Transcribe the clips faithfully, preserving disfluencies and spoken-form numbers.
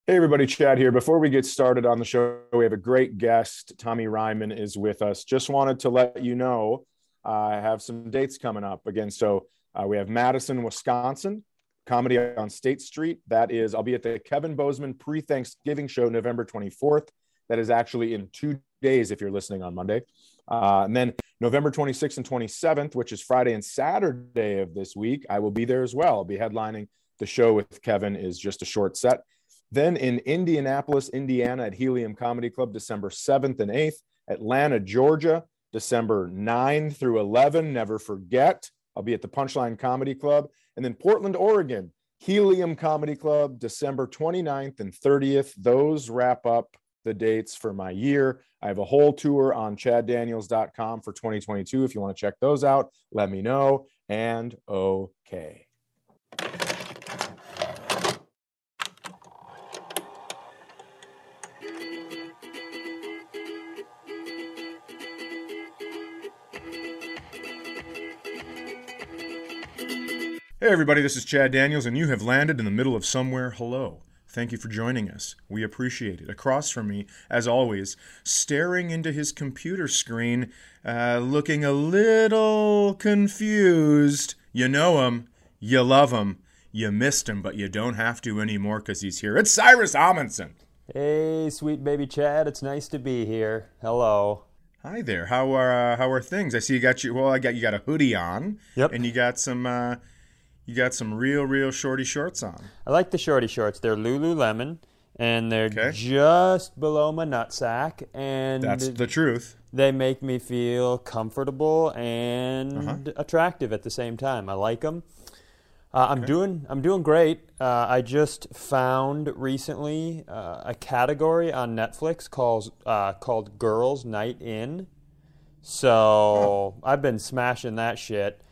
Hey everybody, Chad here. Before we get started on the show, we have a great guest. Tommy Ryman is with us. Just wanted to let you know uh, I have some dates coming up again. So uh, we have Madison, Wisconsin, Comedy on State Street. That is, I'll be at the Kevin Bozeman pre-Thanksgiving show November twenty-fourth. That is actually in two days if you're listening on Monday. Uh, and then November twenty-sixth and twenty-seventh, which is Friday and Saturday of this week, I will be there as well. I'll be headlining the show with Kevin. Is just a short set. Then in Indianapolis, Indiana at Helium Comedy Club, December seventh and eighth. Atlanta, Georgia, December ninth through eleventh. Never forget. I'll be at the Punchline Comedy Club. And then Portland, Oregon, Helium Comedy Club, December twenty-ninth and thirtieth. Those wrap up the dates for my year. I have a whole tour on chad daniels dot com for twenty twenty-two. If you want to check those out, let me know. And okay. Hey everybody, this is Chad Daniels, and you have landed in the middle of somewhere. Hello. Thank you for joining us. We appreciate it. Across from me, as always, staring into his computer screen, uh, looking a little confused. You know him. You love him. You missed him, but you don't have to anymore because he's here. It's Cyrus Amundsen. Hey, sweet baby Chad. It's nice to be here. Hello. Hi there. How are uh, how are things? I see you got you. Well, I got you got a hoodie on. Yep. And you got some. Uh, You got some real, real shorty shorts on. I like the shorty shorts. They're Lululemon, and they're Okay. just below my nutsack, and That's the truth. they make me feel comfortable and Uh-huh. attractive at the same time. I like them. Uh, I'm Okay. doing I'm doing great. Uh, I just found recently uh, a category on Netflix called uh, called Girls Night In. So Oh. I've been smashing that shit.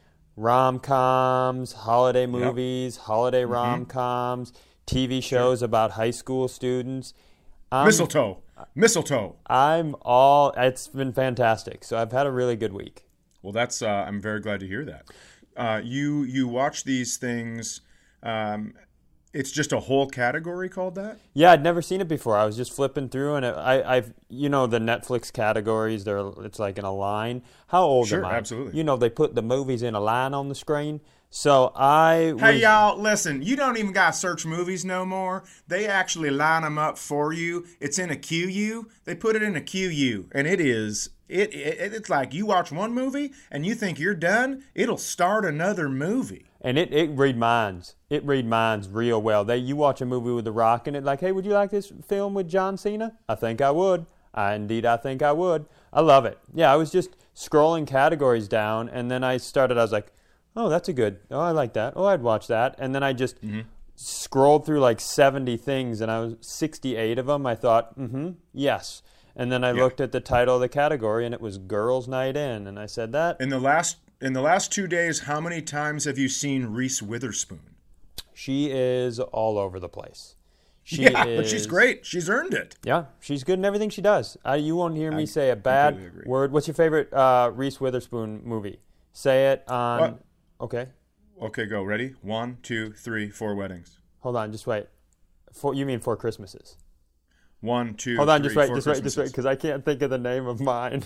Rom-coms, holiday movies, holiday Mm-hmm. rom-coms, T V shows about high school students. I'm, Mistletoe. Mistletoe. I'm all. It's been fantastic. So I've had a really good week. Well, that's. Uh, I'm very glad to hear that. Uh, you you watch these things. Um, it's just a whole category called that. Yeah, I'd never seen it before. I was just flipping through, and it, I, I've, you know, the Netflix categories. They're, it's like in a line. How old Sure, am I? absolutely. You know, they put the movies in a line on the screen. So I was, Hey y'all, listen. You don't even gotta search movies no more. They actually line them up for you. It's in a Q U. They put it in a Q U, and it is. It, it it's like you watch one movie and you think you're done. It'll start another movie. and it, it read minds. It read minds real well. They you watch a movie with The Rock and it like, hey, would you like this film with John Cena? I think I would. I indeed I think I would. I love it. Yeah, I was just scrolling categories down, and then I started. I was like, oh, that's a good. Oh, I like that. Oh, I'd watch that. And then I just Mm-hmm. scrolled through like seventy things, and I was sixty-eight of them. I thought, mm-hmm, yes. And then I Yeah. looked at the title of the category, and it was Girls Night In, and I said that. In the last in the last two days, how many times have you seen Reese Witherspoon? She is all over the place. She yeah, is, but she's great. She's earned it. Yeah, she's good in everything she does. Uh, you won't hear me I say a completely bad agree. word. What's your favorite uh, Reese Witherspoon movie? Say it on. What? Okay, Okay, go. Ready? One, two, three, four weddings. hold on. Just wait. For you mean Four Christmases? One, two, Hold on. three, Just wait. four Just wait. Just wait. Christmases. Because I can't think of the name of mine.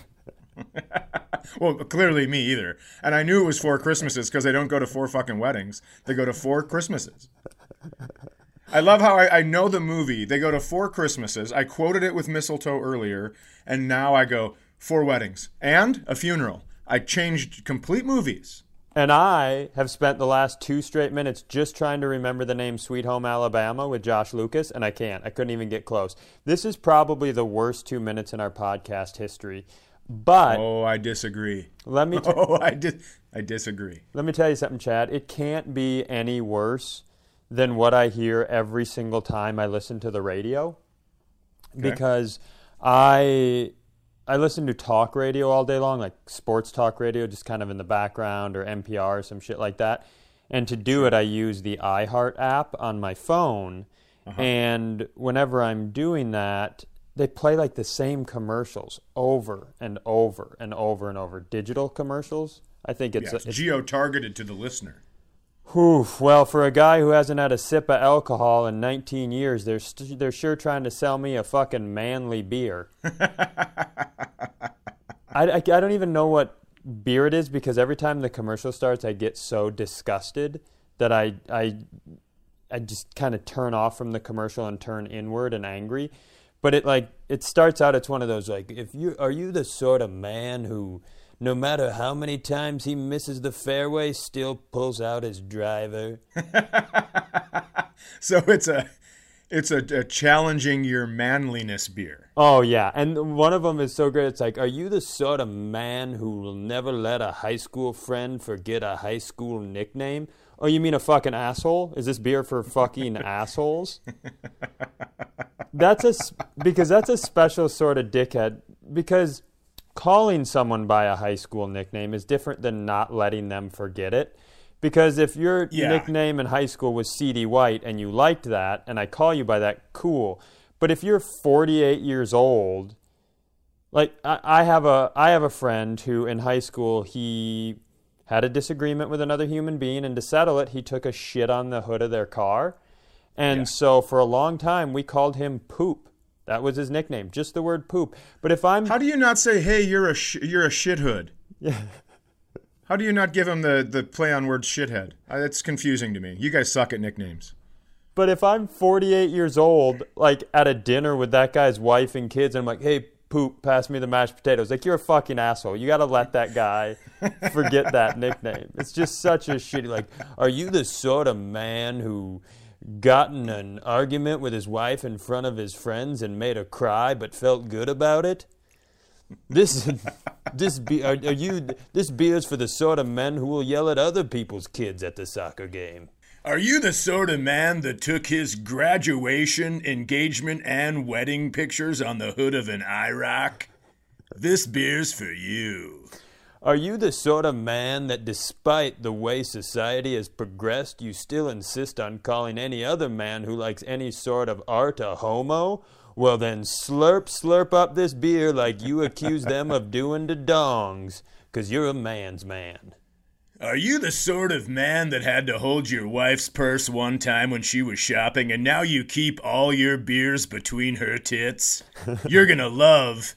Well, clearly me either. And I knew it was four Christmases because they don't go to four fucking weddings. They go to four Christmases. I love how I, I know the movie. They go to four Christmases. I quoted it with mistletoe earlier, and now I go four weddings and a funeral. I changed complete movies. And I have spent the last two straight minutes just trying to remember the name Sweet Home Alabama with Josh Lucas, and I can't. I couldn't even get close. This is probably the worst two minutes in our podcast history. But Oh, I disagree. let me t- Oh, I dis- I disagree. let me tell you something, Chad. It can't be any worse than what I hear every single time I listen to the radio, because I I listen to talk radio all day long, like sports talk radio, just kind of in the background, or N P R or some shit like that. And to do it, I use the iHeart app on my phone. Uh-huh. And whenever I'm doing that, they play like the same commercials over and over and over and over. Digital commercials. I think it's, Yeah, it's it's geo-targeted to the listener. Whew, well, for a guy who hasn't had a sip of alcohol in nineteen years, they're st- they're sure trying to sell me a fucking manly beer. I, I, I don't even know what beer it is because every time the commercial starts, I get so disgusted that I I I just kind of turn off from the commercial and turn inward and angry. But it like it starts out, it's one of those like, if you are you the sort of man who, no matter how many times he misses the fairway, still pulls out his driver? So it's a it's a, a challenging your manliness beer. Oh yeah, and one of them is so great. It's like, are you the sort of man who will never let a high school friend forget a high school nickname? Oh, you mean a fucking asshole? Is this beer for fucking assholes? That's a because that's a special sort of dickhead. Because calling someone by a high school nickname is different than not letting them forget it. Because if your yeah. nickname in high school was C D White and you liked that, and I call you by that, cool. But if you're forty-eight years old, like I, I have a I have a friend who in high school he had a disagreement with another human being, and to settle it, he took a shit on the hood of their car. And yeah. so for a long time, we called him Poop. That was his nickname, just the word poop. But if I'm... How do you not say, hey, you're a sh- you're a shithood? Yeah. How do you not give him the, the play on words shithead? Uh, that's confusing to me. You guys suck at nicknames. But if I'm forty-eight years old, like at a dinner with that guy's wife and kids, and I'm like, hey, Poop, pass me the mashed potatoes. Like, you're a fucking asshole. You got to let that guy forget that nickname. It's just such a shitty, like, are you the sort of man who got in an argument with his wife in front of his friends and made her cry but felt good about it? This this be, are, are you this beer's for the sort of men who will yell at other people's kids at the soccer game. Are you the sort of man that took his graduation, engagement, and wedding pictures on the hood of an I ROC? This beer's for you. Are you the sort of man that, despite the way society has progressed, you still insist on calling any other man who likes any sort of art a homo? Well then, slurp, slurp up this beer like you accuse them of doing to dongs, 'cause you're a man's man. Are you the sort of man that had to hold your wife's purse one time when she was shopping, and now you keep all your beers between her tits? You're gonna love...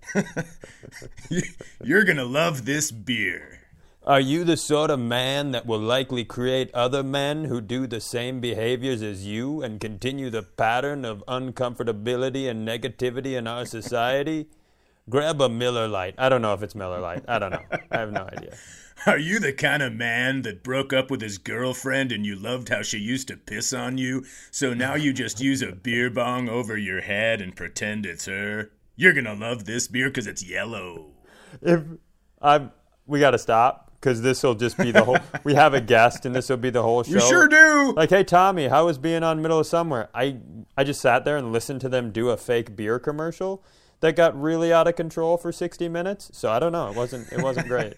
You're gonna love this beer. Are you the sort of man that will likely create other men who do the same behaviors as you and continue the pattern of uncomfortability and negativity in our society? Grab a Miller Lite. I don't know if it's Miller Lite. I don't know. I have no idea. Are you the kind of man that broke up with his girlfriend and you loved how she used to piss on you, so now you just use a beer bong over your head and pretend it's her? You're gonna love this beer because it's yellow. If I'm, we got to stop because this will just be the whole. We have a guest, and this will be the whole show. We sure do. Like, hey Tommy, how was being on Middle of Somewhere? I I just sat there and listened to them do a fake beer commercial that got really out of control for sixty minutes. So I don't know. It wasn't. It wasn't great.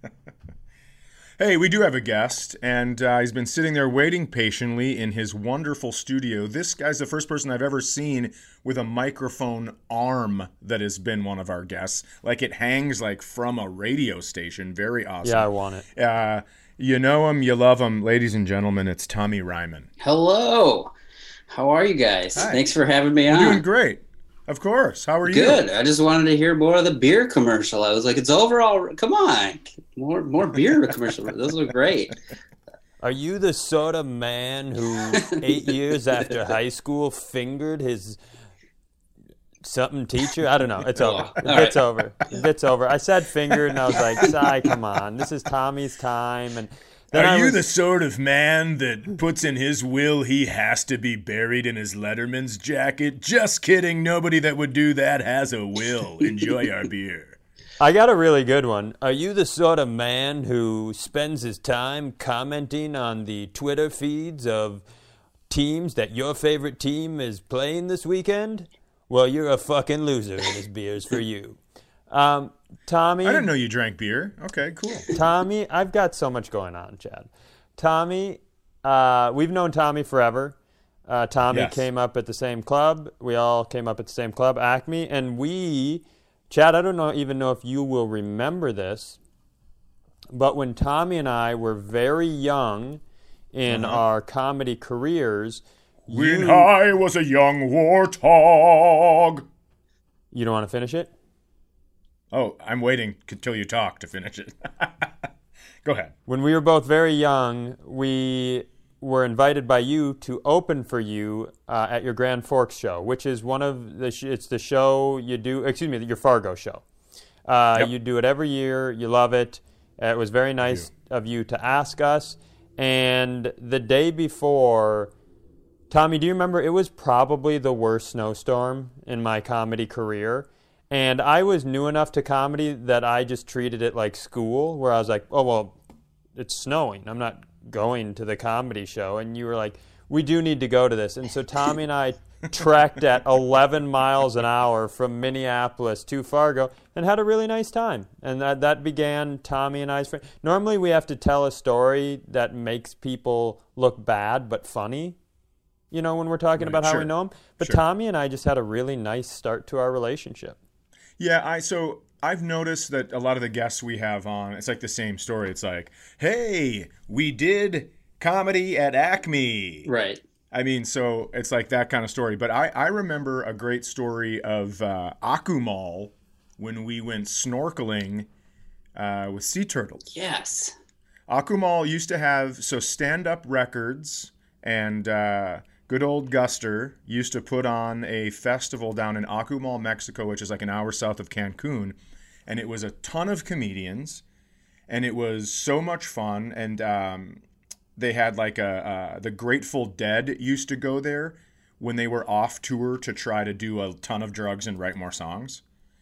Hey, we do have a guest, and uh, he's been sitting there waiting patiently in his wonderful studio. This guy's the first person I've ever seen with a microphone arm that has been one of our guests. Like, it hangs like from a radio station. Very awesome. Yeah, I want it. Uh, you know him, you love him. Ladies and gentlemen, it's Tommy Ryman. Hello. How are you guys? Hi. Thanks for having me on. We're doing great. Of course. How are you? Good. I just wanted to hear more of the beer commercial. I was like, it's over all. Come on. More more beer commercial. Those look great. Are you the sort of man who, eight years after high school, fingered his something teacher? I don't know. It's over. Oh, it's right. over. It's over. I said fingered, and I was like, "Sigh, come on. This is Tommy's time." And then Are I you was, the sort of man that puts in his will he has to be buried in his Letterman's jacket? Just kidding. Nobody that would do that has a will. Enjoy our beer. I got a really good one. Are you the sort of man who spends his time commenting on the Twitter feeds of teams that your favorite team is playing this weekend? Well, you're a fucking loser, and this beer's for you. Um, Tommy. I didn't know you drank beer. Okay, cool. Tommy, I've got so much going on, Chad. Tommy, uh, we've known Tommy forever. Uh, Tommy Yes. came up at the same club. We all came up at the same club, Acme. And we, Chad, I don't know even know if you will remember this, but when Tommy and I were very young in Uh-huh. our comedy careers. When you, I was a young warthog. you don't want to finish it? Oh, I'm waiting until you talk to finish it. Go ahead. When we were both very young, we were invited by you to open for you uh, at your Grand Forks show, which is one of the sh- it's the show you do. Excuse me, your Fargo show. Uh, Yep. You do it every year. You love it. Uh, it was very nice of you to ask us. And the day before, Tommy, do you remember? It was probably the worst snowstorm in my comedy career. And I was new enough to comedy that I just treated it like school, where I was like, oh, well, it's snowing. I'm not going to the comedy show. And you were like, we do need to go to this. And so Tommy and I trekked at eleven miles an hour from Minneapolis to Fargo and had a really nice time. And that, that began Tommy and I's friend. Normally we have to tell a story that makes people look bad but funny, you know, when we're talking Right, about how sure, we know them. But sure. Tommy and I just had a really nice start to our relationship. Yeah, I so I've noticed that a lot of the guests we have on, it's like the same story. It's like, hey, we did comedy at Acme. Right. I mean, so it's like that kind of story. But I, I remember a great story of uh, Akumal when we went snorkeling uh, with sea turtles. Yes. Akumal used to have, so stand-up records and uh, good old Guster used to put on a festival down in Akumal, Mexico, which is like an hour south of Cancun. And it was a ton of comedians. And it was so much fun. And um, they had like a, uh, the Grateful Dead used to go there when they were off tour to try to do a ton of drugs and write more songs,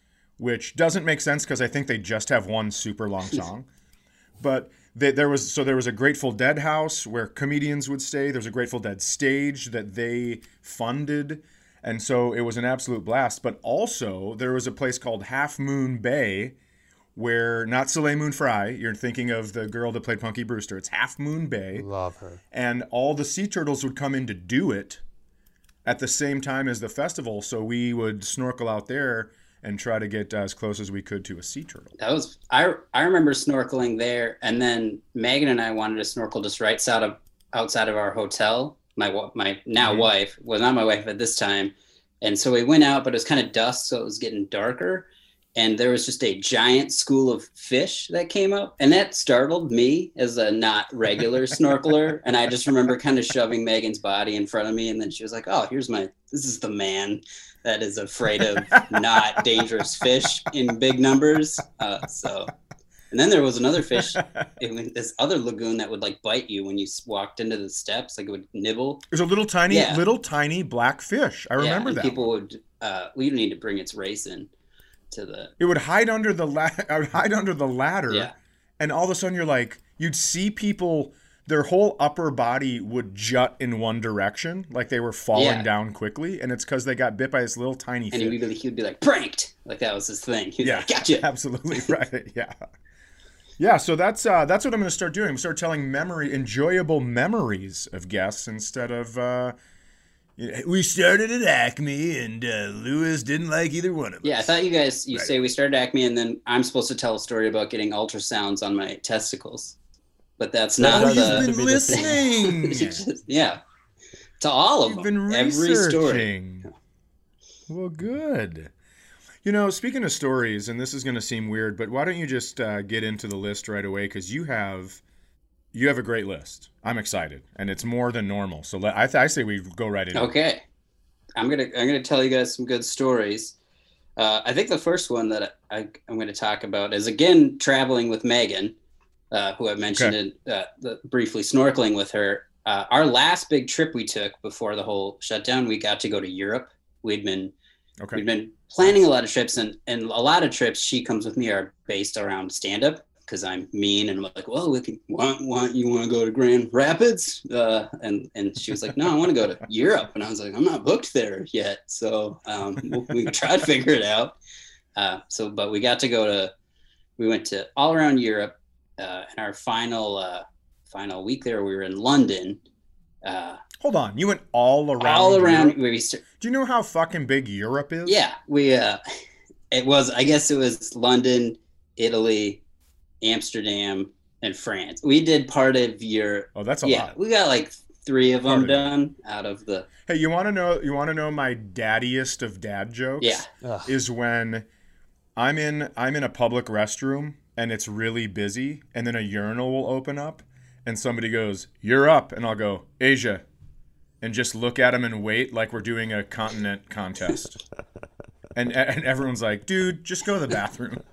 which doesn't make sense because I think they just have one super long song. But they, there was so there was a Grateful Dead house where comedians would stay. There's a Grateful Dead stage that they funded, and so it was an absolute blast. But also there was a place called Half Moon Bay, where not Soleil Moon Frye. You're thinking of the girl that played Punky Brewster. It's Half Moon Bay, Love her. and all the sea turtles would come in to do it at the same time as the festival. So we would snorkel out there and try to get as close as we could to a sea turtle. That was I. I remember snorkeling there, and then Megan and I wanted to snorkel just right outside of outside of our hotel. My wa- my now Mhm. wife was not my wife at this time, and so we went out, but it was kind of dusk, so it was getting darker, and there was just a giant school of fish that came up, and that startled me as a not regular snorkeler. And I just remember kind of shoving Megan's body in front of me, and then she was like, "Oh, here's my. This is the man that is afraid of not dangerous fish in big numbers." Uh, so, and then there was another fish in this other lagoon that would like bite you when you s- walked into the steps, like it would nibble. There's a little tiny, Yeah. little tiny black fish. I Yeah, remember and that. people would. Uh, we need to bring its race in to the. It would hide under the la- I would hide under the ladder, Yeah. and all of a sudden you're like, you'd see people, their whole upper body would jut in one direction, like they were falling Yeah. down quickly, and it's because they got bit by this little tiny And fish. he'd be, he'd be like pranked, like that was his thing. He'd Yeah, like, gotcha. absolutely right. Yeah, yeah. So that's uh, that's what I'm going to start doing. I'm gonna start telling memory, enjoyable memories of guests instead of. Uh, we started at Acme, and uh, Lewis didn't like either one of us. Yeah, I thought you guys, you Right. say we started Acme, and then I'm supposed to tell a story about getting ultrasounds on my testicles, but that's not Oh, That you've the. to been be the thing. listening. Yeah, to all of You've them, been every story. researching. Well, good. You know, speaking of stories, and this is going to seem weird, but why don't you just uh, get into the list right away? Because you have, you have a great list. I'm excited, and it's more than normal. So let, I, th- I say we go right in. Okay, I'm gonna I'm gonna tell you guys some good stories. Uh, I think the first one that I, I'm going to talk about is again traveling with Megan, uh, who I mentioned Okay. in, uh, the, briefly snorkeling with her. Uh, our last big trip we took before the whole shutdown, we got to go to Europe. We'd been Okay. we'd been planning a lot of trips, and and a lot of trips she comes with me are based around stand up because I'm mean and I'm like, well, we can want want you want to go to Grand Rapids, uh, and and she was like, no, I want to go to Europe, and I was like, I'm not booked there yet, so um, we'll, we can try to figure it out. Uh, so, but we got to go to, we went to all around Europe, uh, and our final uh, final week there, we were in London. Uh, Hold on. You went all around. all around. Europe? We st- Do you know how fucking big Europe is? yeah, we. Uh, it was. I guess it was London, Italy, Amsterdam, in France. We did part of your. Oh, that's a yeah, lot. we got like three of Part them of done out of the. Hey, you want to know? You want to know my daddiest of dad jokes? Yeah. Ugh. Is when I'm in I'm in a public restroom and it's really busy, and then a urinal will open up, and somebody goes, "You're up," and I'll go, "Asia," and just look at them and wait like we're doing a continent contest, and and everyone's like, "Dude, just go to the bathroom."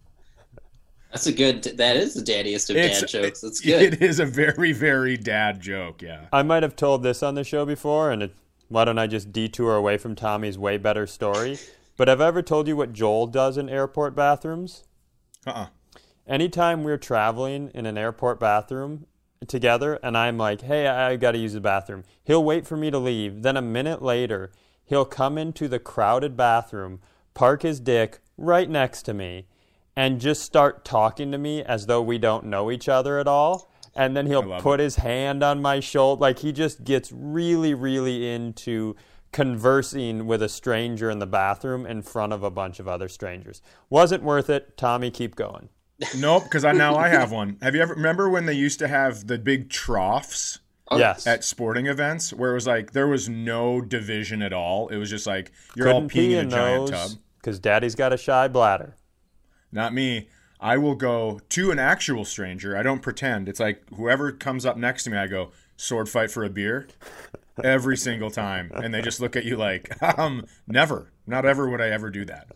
That's a good. That is the daddiest of It's- dad jokes. That's good. It is a very very dad joke. Yeah. I might have told this on the show before, and it, why don't I just detour away from Tommy's way better story? But have I ever told you what Joel does in airport bathrooms? Uh-uh. Anytime we're traveling in an airport bathroom together, and I'm like, hey, I got to use the bathroom, he'll wait for me to leave. Then a minute later, he'll come into the crowded bathroom, park his dick right next to me, and just start talking to me as though we don't know each other at all. And then I he'll love put his hand on my shoulder. Like, he just gets really, really into conversing with a stranger in the bathroom in front of a bunch of other strangers. Wasn't worth it. Tommy, keep going. Nope, because I now I have one. Have you ever remember when they used to have the big troughs Oh, Yes. at sporting events where it was like there was no division at all? It was just like you're Couldn't all pee peeing in a in giant those tub. because Daddy's got a shy bladder. Not me. I will go to an actual stranger. I don't pretend. It's like whoever comes up next to me, I go, sword fight for a beer every single time. And they just look at you like, um, never. Not ever would I ever do that.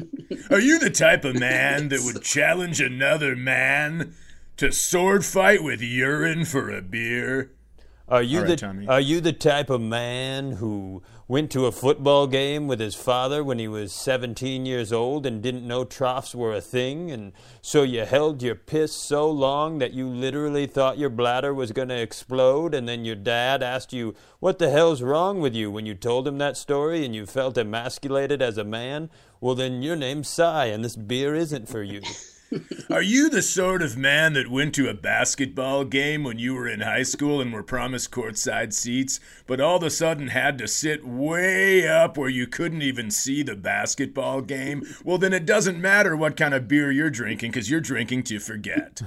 Are you the type of man that would challenge another man to sword fight with urine for a beer? Are you All right, the Tommy. Are you the type of man who went to a football game with his father when he was seventeen years old and didn't know troughs were a thing, and so you held your piss so long that you literally thought your bladder was going to explode, and then your dad asked you, "What the hell's wrong with you?" when you told him that story and you felt emasculated as a man? Well, then your name's Cy, and this beer isn't for you. Are you the sort of man that went to a basketball game when you were in high school and were promised courtside seats, but all of a sudden had to sit way up where you couldn't even see the basketball game? Well, then it doesn't matter what kind of beer you're drinking because you're drinking to forget.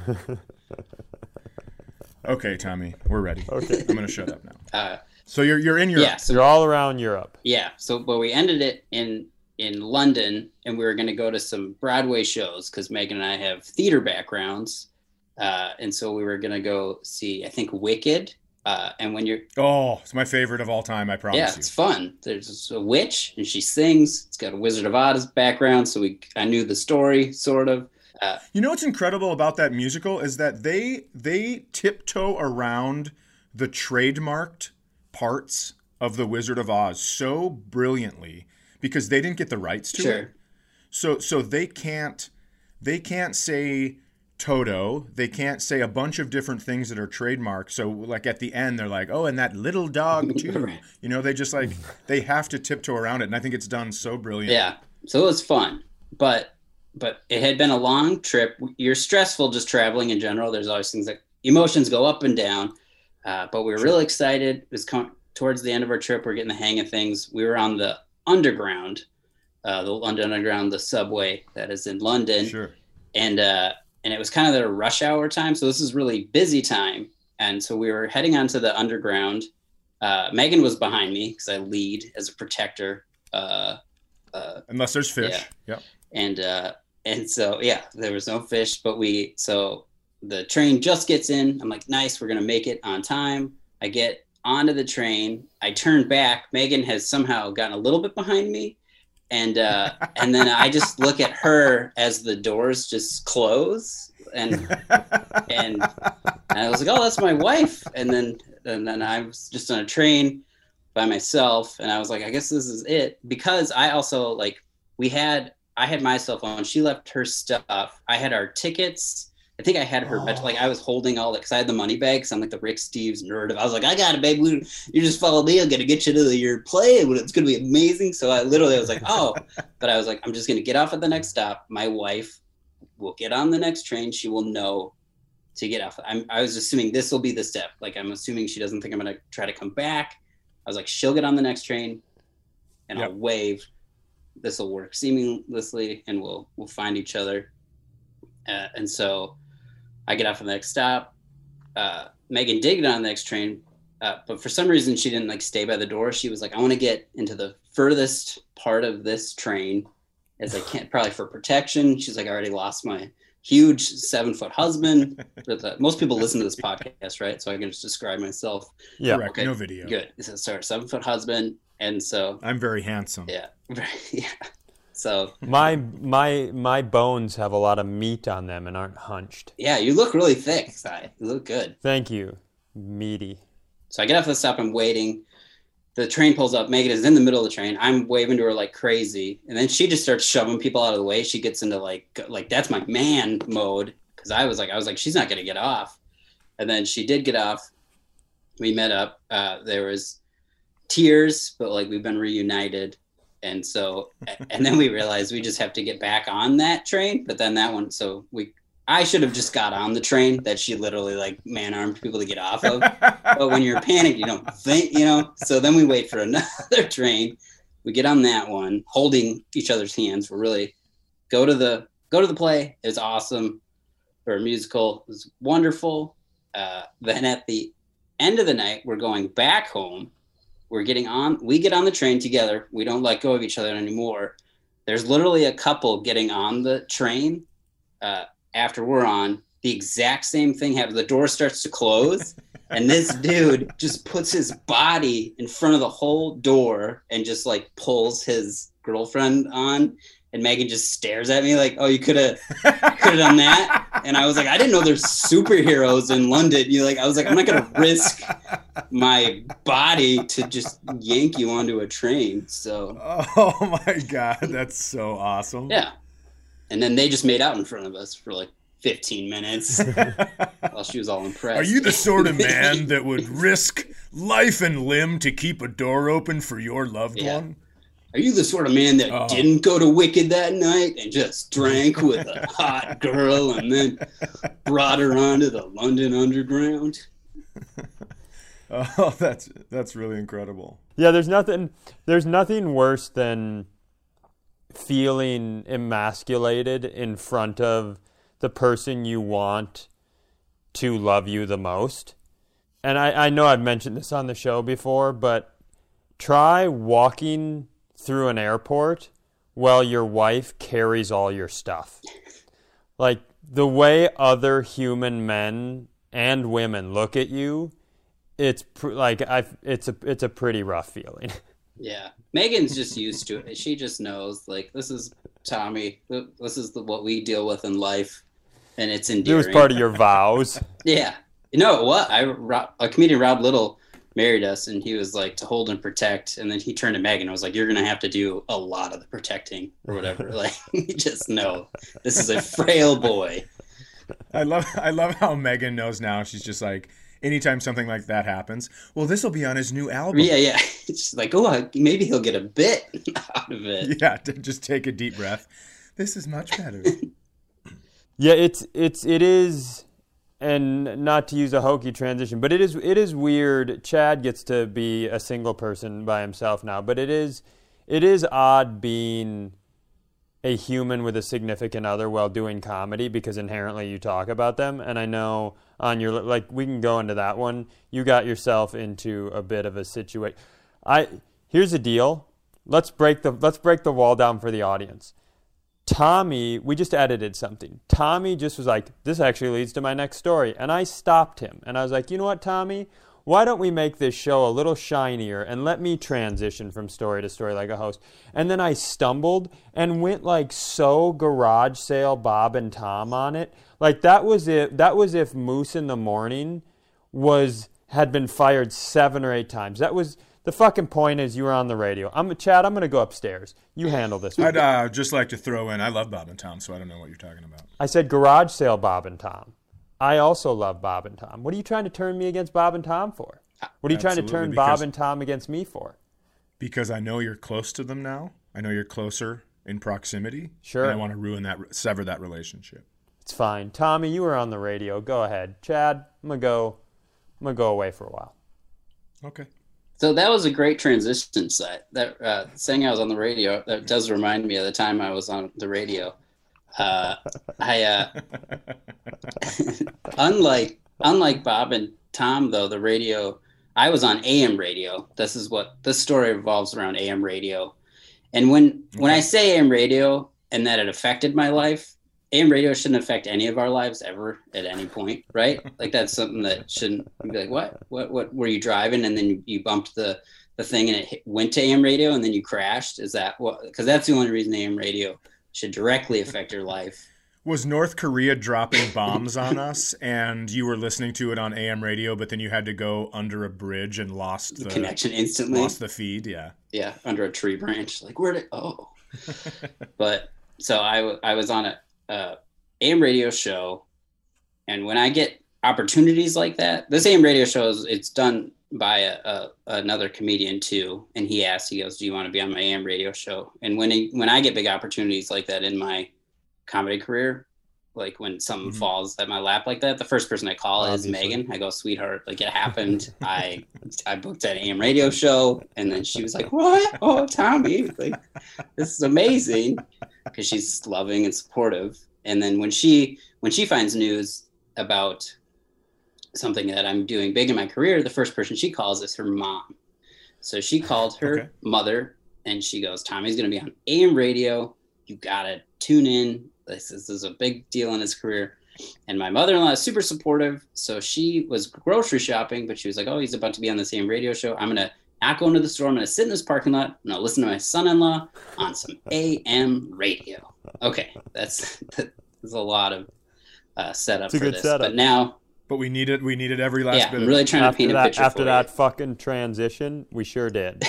Okay, Tommy, we're ready. Okay. I'm going to shut up now. Uh, So you're you're in your yeah. So You're all around Europe. yeah. So, but we ended it in in London, and we were going to go to some Broadway shows because Megan and I have theater backgrounds, uh, and so we were going to go see, I think, Wicked. Uh, and when you're Oh, it's my favorite of all time, I promise yeah, you. it's fun. There's a witch, and she sings. It's got a Wizard of Oz background, so we I knew the story sort of. Uh, You know what's incredible about that musical is that they they tiptoe around the trademarked parts of the Wizard of Oz so brilliantly because they didn't get the rights to sure. it. So so they can't they can't say Toto. They can't say a bunch of different things that are trademarked. So like at the end they're like, "Oh, and that little dog too." Right. You know, they just like they have to tiptoe around it, and I think it's done so brilliantly. Yeah. So it was fun, but but it had been a long trip. You're stressful just traveling in general. There's always things like emotions go up and down. Uh, but we were really excited. It was com- towards the end of our trip. We're getting the hang of things. We were on the Underground, uh, the London Underground, the subway that is in London, Sure. and uh, and it was kind of the rush hour time. So this is really busy time, and so we were heading onto the Underground. Uh, Megan was behind me because I lead as a protector. Uh, uh, Unless there's fish. Yeah. Yep. and uh and so yeah, there was no fish, but we so the train just gets in. I'm like, nice, we're gonna make it on time. I get onto the train, I turn back, Megan has somehow gotten a little bit behind me, and uh and then I just look at her as the doors just close, and and, and I was like, oh, that's my wife. And then and then I was just on a train by myself, and I was like, I guess this is it, because I also like we had I had my cell phone, she left her stuff, I had our tickets, I think I had her, oh. like I was holding all that because I had the money bag because I'm like the Rick Steves nerd. I was like, I got it, babe. We, you just follow me. I'm gonna get you to the, your play. It's gonna be amazing. So I literally I was like, oh, but I was like, I'm just gonna get off at the next stop. My wife will get on the next train. She will know to get off. I'm, I was assuming this will be the step. Like I'm assuming she doesn't think I'm gonna try to come back. I was like, she'll get on the next train, and yep. I'll wave. This will work seamlessly, and we'll we'll find each other. Uh, and so. I get off on the next stop. Uh, Megan did get on the next train, uh, but for some reason she didn't like stay by the door. She was like, I want to get into the furthest part of this train as I can, probably for protection. She's like, I already lost my huge seven foot husband. Most people listen to this podcast, right? So I can just describe myself. Yeah. Correct. Okay, No video. Good. So sorry, seven foot husband. And so I'm very handsome. yeah. Yeah. So My my my bones have a lot of meat on them and aren't hunched. yeah, you look really thick, Si. You look good. Thank you, meaty. So I get off the stop, I'm waiting. The train pulls up. Megan is in the middle of the train. I'm waving to her like crazy. And then she just starts shoving people out of the way. She gets into like, like that's my man mode. Cause I was like, I was like, she's not going to get off. And then she did get off. We met up. Uh, there was tears, but like we've been reunited. And so, and then we realized we just have to get back on that train. But then that one, so we, I should have just got on the train that she literally like man armed people to get off of. But when you're panicked, you don't think, you know. So then we wait for another train. We get on that one, holding each other's hands. We're really go to the go to the play. It was awesome. For a musical, it was wonderful. Uh, then at the end of the night, we're going back home. We're getting on. We get on the train together. We don't let go of each other anymore. There's literally a couple getting on the train. Uh, after we're on, the exact same thing happens. The door starts to close, and this dude just puts his body in front of the whole door and just like pulls his girlfriend on. And Megan just stares at me like, "Oh, you could have, could have done that." And I was like, "I didn't know there's superheroes in London." You like, I was like, "I'm not gonna risk my body to just yank you onto a train." So, oh my God, that's so awesome. yeah. And then they just made out in front of us for like fifteen minutes while she was all impressed. Are you the sort of man that would risk life and limb to keep a door open for your loved Yeah. one? Are you the sort of man that Oh. didn't go to Wicked that night and just drank with a hot girl and then brought her onto the London Underground? Oh, that's that's really incredible. Yeah, there's nothing there's nothing worse than feeling emasculated in front of the person you want to love you the most. And I, I know I've mentioned this on the show before, but try walking through an airport while your wife carries all your stuff. Like the way other human men and women look at you, it's pr- like I it's a it's a pretty rough feeling. Yeah. Megan's just used to it. She just knows, like, this is Tommy. This is the, what we deal with in life. And it's It endearing. was part of your vows. Yeah. You know what? I, a comedian, Rob Little, married us, and he was like, to hold and protect. And then he turned to Megan and was like, you're going to have to do a lot of the protecting or whatever. Like, you just know this is a frail boy. I love I love how Megan knows now. She's just like, anytime something like that happens, well, this will be on his new album. Yeah, yeah. It's just like, oh, maybe he'll get a bit out of it. Yeah, to just take a deep breath. This is much better. Yeah, it's it's it is, and not to use a hokey transition, but it is it is weird. Chad gets to be a single person by himself now, but it is it is odd being a human with a significant other while doing comedy, because inherently you talk about them. And I know on your, like, we can go into that one. You got yourself into a bit of a situation. I here's the deal. Let's break the let's break the wall down for the audience. Tommy, we just edited something. Tommy just was like, this actually leads to my next story. And I stopped him. And I was like, you know what, Tommy? Why don't we make this show a little shinier and let me transition from story to story like a host? And then I stumbled and went like so garage sale Bob and Tom on it. Like that was it. That was if Moose in the Morning was had been fired seven or eight times. That was the fucking point. Is you were on the radio. I'm Chad. I'm going to go upstairs. You handle this. I'd uh, just like to throw in, I love Bob and Tom, so I don't know what you're talking about. I said garage sale Bob and Tom. I also love Bob and Tom. What are you trying to turn me against Bob and Tom for? What are you trying to Absolutely, turn because- Bob and Tom against me for? Because I know you're close to them now. I know you're closer in proximity. Sure. And I want to ruin that, sever that relationship. It's fine. Tommy, you were on the radio. Go ahead. Chad, I'm gonna go. I'm gonna go away for a while. Okay. So that was a great transition set. That uh, saying I was on the radio, that does remind me of the time I was on the radio. uh, I uh, unlike unlike Bob and Tom, though, the radio, I was on A M radio. This is what this story revolves around, A M radio. And when okay. when I say A M radio and that it affected my life, A M radio shouldn't affect any of our lives ever at any point, right? Like that's something that shouldn't be like, what, what, what were you driving and then you, you bumped the, the thing and it hit, went to A M radio and then you crashed? Is that what? Because that's the only reason A M radio should directly affect your life. Was North Korea dropping bombs on us and you were listening to it on A M radio, but then you had to go under a bridge and lost the, the connection instantly? Lost the feed, yeah. Yeah, under a tree branch. Like, where did, oh. But so I, I was on a, uh, A M radio show. And when I get opportunities like that, this A M radio show is, it's done by a, a, another comedian too. And he asked, he goes, do you want to be on my A M radio show? And when, he, when I get big opportunities like that in my comedy career, like when something mm-hmm. falls at my lap like that, the first person I call Obviously. is Megan. I go, sweetheart, like it happened. I I booked an A M radio show, and then she was like, what? Oh, Tommy, like this is amazing, because she's loving and supportive. And then when she when she finds news about something that I'm doing big in my career, the first person she calls is her mom. So she called her okay. mother, and she goes, Tommy's going to be on A M radio. You got to tune in. This, this is a big deal in his career. And my mother-in-law is super supportive. So she was grocery shopping, but she was like, oh, he's about to be on the same radio show. I'm going to not go into the store. I'm going to sit in this parking lot and I'll listen to my son-in-law on some A M radio. Okay. That's, that's a lot of uh, setup it's a for good this. Setup. But now, But we needed we needed every last yeah, bit I'm of really it. trying after to paint that, a picture After for that you. fucking transition, we sure did.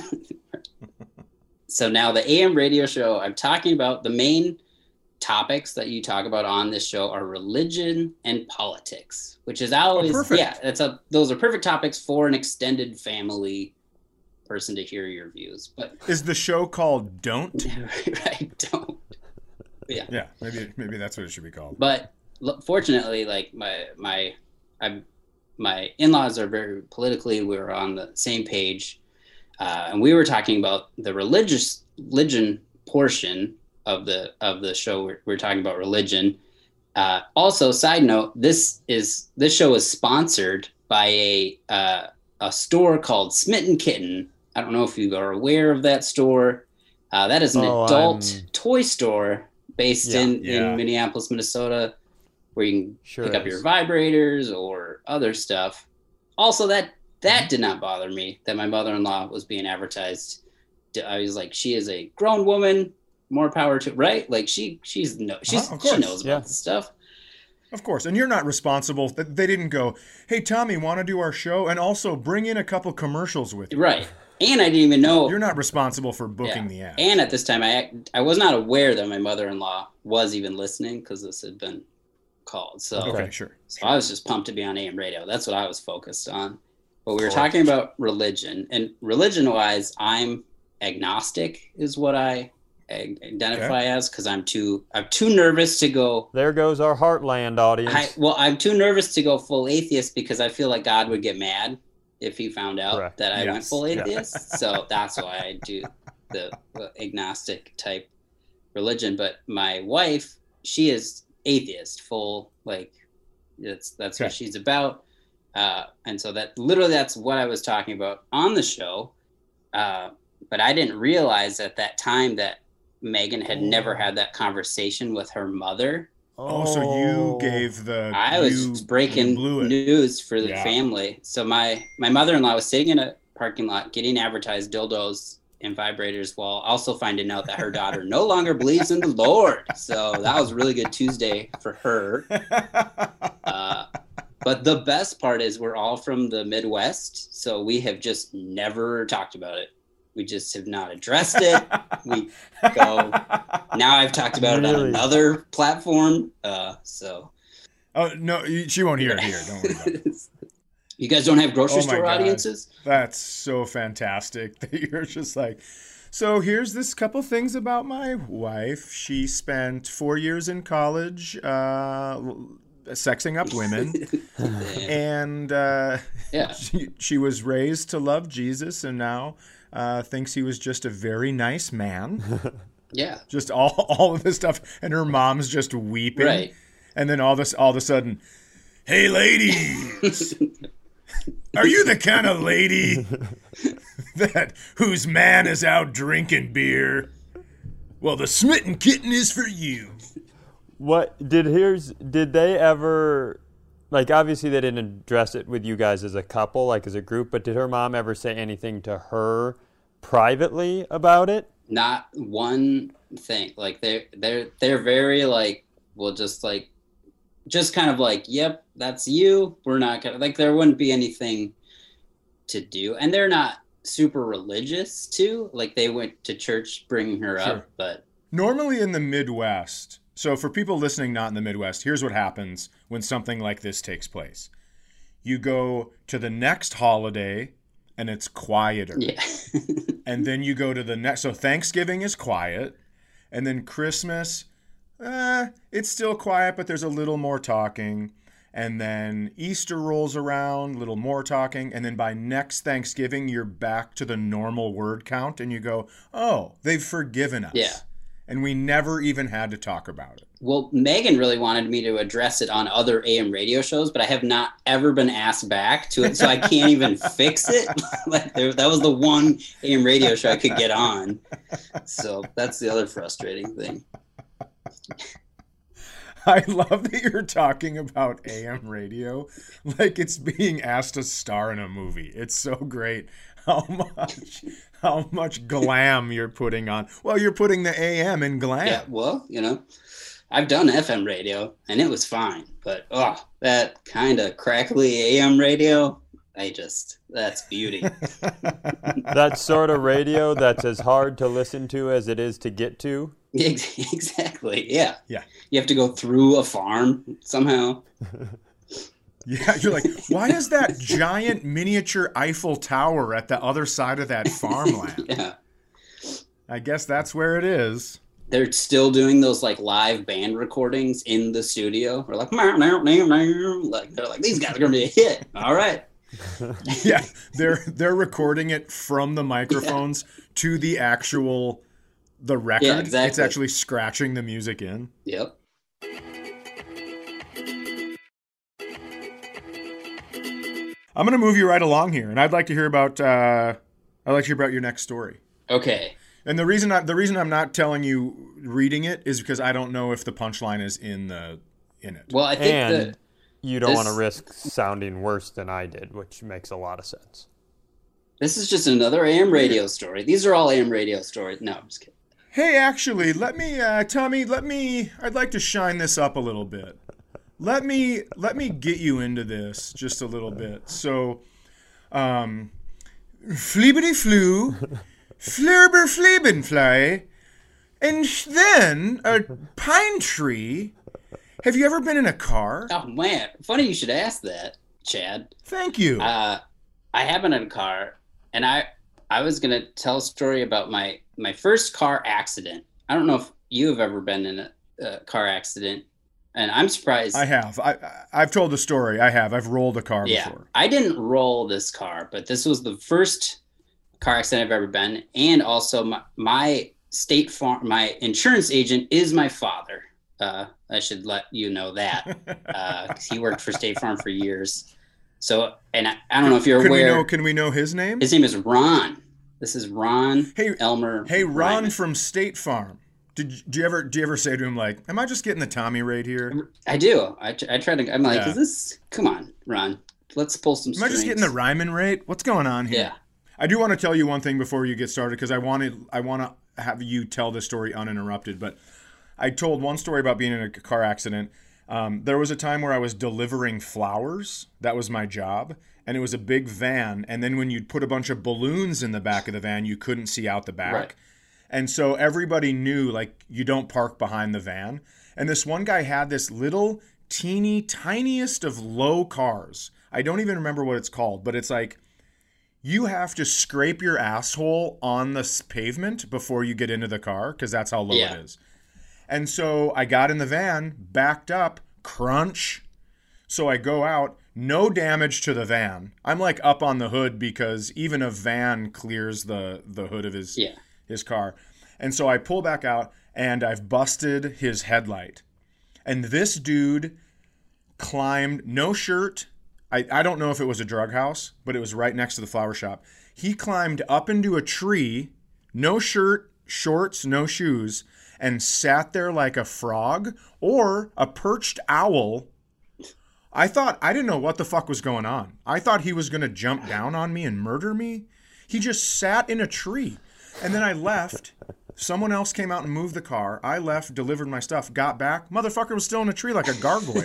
So now the A M radio show, I'm talking about the main topics that you talk about on this show are religion and politics, which is always, oh, yeah, it's a, those are perfect topics for an extended family person to hear your views. But is the show called Don't? Right, Don't. Yeah. Yeah, maybe maybe that's what it should be called. But look, fortunately, like my, my, I'm, my in-laws are very politically, we were on the same page. Uh, and we were talking about the religious religion portion of the of the show. We're, we're talking about religion. Uh, also, side note: this is this show is sponsored by a uh, a store called Smitten Kitten. I don't know if you are aware of that store. Uh, that is an oh, adult I'm... toy store based yeah, in, yeah. in Minneapolis, Minnesota, where you can sure pick is. up your vibrators or other stuff. Also, that. That did not bother me, that my mother-in-law was being advertised. I was like, she is a grown woman, more power to, right? Like she, she's no, she's, uh, she knows about yeah. this stuff. Of course. And you're not responsible. They didn't go, hey, Tommy, want to do our show? And also bring in a couple commercials with you. Right. And I didn't even know. You're not responsible for booking yeah. the ad. And at this time, I I was not aware that my mother-in-law was even listening because this had been called. So, okay, sure. So sure. I was just pumped to be on A M radio. That's what I was focused on. But we were Correct. talking about religion, and religion-wise, I'm agnostic, is what I identify okay. as, because I'm too I'm too nervous to go. There goes our Heartland audience. I, well, I'm too nervous to go full atheist because I feel like God would get mad if he found out Correct. that I yes. went full atheist. Yeah. So that's why I do the agnostic type religion. But my wife, she is atheist, full like that's that's okay. what she's about. Uh, and so that literally that's what I was talking about on the show. Uh, but I didn't realize at that time that Megan had oh. never had that conversation with her mother. Oh, so you gave the I was breaking news for the yeah. family. So my, my mother-in-law was sitting in a parking lot getting advertised dildos and vibrators while also finding out that her daughter no longer believes in the Lord. So that was a really good Tuesday for her. Uh, But the best part is we're all from the Midwest, so we have just never talked about it. We just have not addressed it. We go now. I've talked about really? it on another platform. Uh, so, oh no, she won't hear it here. Don't worry about it. You guys don't have grocery oh store God. audiences? That's so fantastic that you're just like. So here's this couple things about my wife. She spent four years in college. Uh, sexing up women and uh yeah she, she was raised to love Jesus and now uh thinks he was just a very nice man. Yeah. Just all all of this stuff, and her mom's just weeping. Right. And then all this all of a sudden, hey ladies, are you the kind of lady that whose man is out drinking beer? Well, the smitten kitten is for you. What did here's did they ever, like, obviously they didn't address it with you guys as a couple, like as a group, but did her mom ever say anything to her privately about it? Not one thing. Like they're they're they're very like, well, just like just kind of like, yep, that's you. We're not gonna, like, there wouldn't be anything to do. And they're not super religious too. Like they went to church bringing her Sure. up, but Normally in the Midwest, so for people listening not in the Midwest, here's what happens when something like this takes place. You go to the next holiday and it's quieter. yeah. And then you go to the next. So Thanksgiving is quiet. And then Christmas, eh, it's still quiet, but there's a little more talking. And then Easter rolls around, a little more talking. And then by next Thanksgiving, you're back to the normal word count. And you go, oh, they've forgiven us. Yeah. And we never even had to talk about it. Well, Megan really wanted me to address it on other A M radio shows, but I have not ever been asked back to it, so I can't even fix it. Like there, that was the one A M radio show I could get on. So that's the other frustrating thing. I love that you're talking about A M radio like it's being asked to star in a movie. It's so great how much how much glam you're putting on. Well, you're putting the A M in glam. Yeah, well, you know, I've done F M radio and it was fine, but oh, that kind of crackly A M radio, I just, that's beauty. That sort of radio that's as hard to listen to as it is to get to. Exactly. Yeah. Yeah. You have to go through a farm somehow. Yeah, you're like, why is that giant miniature Eiffel Tower at the other side of that farmland? Yeah. I guess that's where it is. They're still doing those like live band recordings in the studio. We're like, meow, meow, meow, meow. Like they're like, these guys are gonna be a hit. All right. Yeah, they're they're recording it from the microphones yeah. to the actual the record. Yeah, exactly. It's actually scratching the music in. Yep. I'm going to move you right along here, and I'd like to hear about uh, I'd like to hear about your next story. Okay. And the reason I, the reason I'm not telling you reading it is because I don't know if the punchline is in the in it. Well, I think and that you don't this, want to risk sounding worse than I did, which makes a lot of sense. This is just another A M radio story. These are all A M radio stories. No, I'm just kidding. Hey, actually, let me, uh, Tommy, let me. I'd like to shine this up a little bit. Let me let me get you into this just a little bit. So, um, fleebity flew, flurber flebenfly, and then a pine tree. Have you ever been in a car? Oh man, funny you should ask that, Chad. Thank you. Uh, I have been in a car, and I I was gonna tell a story about my my first car accident. I don't know if you have ever been in a, a car accident. And I'm surprised. I have. I, I've told the story. I have. I've rolled a car yeah, before. I didn't roll this car, but this was the first car accident I've ever been. And also, my, my state farm, my insurance agent is my father. Uh, I should let you know that. Uh, he worked for State Farm for years. So, and I, I don't know if you're can aware. We know, can we know his name? His name is Ron. This is Ron hey, Elmer. Hey, Ron Ryman. from State Farm. Did, do you ever do you ever say to him like, "Am I just getting the Tommy rate here?" I do. I, I try to. I'm like, Yeah. is this? Come on, Ron. Let's pull some Am strings. I just getting the Ryman rate? What's going on here? Yeah. I do want to tell you one thing before you get started because I wanted I want to have you tell the story uninterrupted. But I told one story about being in a car accident. Um, there was a time where I was delivering flowers. That was my job. And it was a big van. And then when you'd put a bunch of balloons in the back of the van, you couldn't see out the back. Right. And so everybody knew, like, you don't park behind the van. And this one guy had this little teeny, tiniest of low cars. I don't even remember what it's called, but it's like you have to scrape your asshole on the pavement before you get into the car because that's how low Yeah. it is. And so I got in the van, backed up, crunch. So I go out, no damage to the van. I'm like up on the hood because even a van clears the, the hood of his Yeah. his car. And so I pull back out and I've busted his headlight. And this dude climbed, no shirt. I, I don't know if it was a drug house, but it was right next to the flower shop. He climbed up into a tree, no shirt, shorts, no shoes, and sat there like a frog or a perched owl. I thought, I didn't know what the fuck was going on. I thought he was going to jump down on me and murder me. He just sat in a tree. And then I left. Someone else came out and moved the car. I left, delivered my stuff, got back. Motherfucker was still in a tree like a gargoyle.